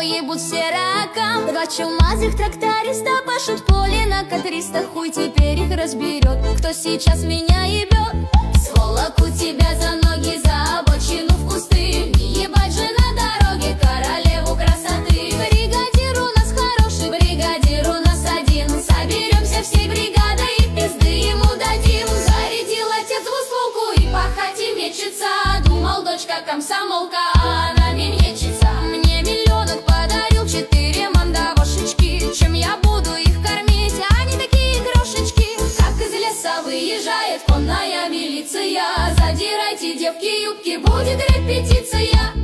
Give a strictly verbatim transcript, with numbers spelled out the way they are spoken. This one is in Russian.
ебут все раком. Два чумазых тракториста пашут поле на катристах. Хуй теперь их разберет, кто сейчас меня ебет. Сволок у тебя за ноги, за обочину в кусты. Не ебать же на дороге королеву красоты. Бригадир у нас хороший, бригадир у нас один. Соберемся всей бригадой и пизды ему дадим. Зарядил отец двустволку и по хате мечется. Думал, дочка комсомолка, а она не мечется. Мне миллионок подарил четыре мандавошечки. Чем я буду их кормить, они такие крошечки. Как из леса выезжает конная милиция. Задирайте, девки, юбки, будет репетиция.